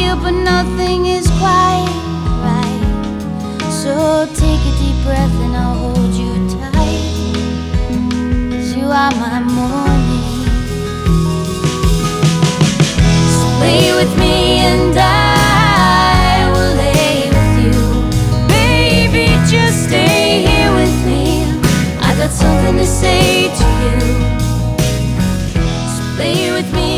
feel, but nothing is quite right. So take a deep breath and I'll hold you tight, 'cause you are my morning. So lay with me and I will lay with you. Baby, just stay here with me. I got something to say to you. So lay with me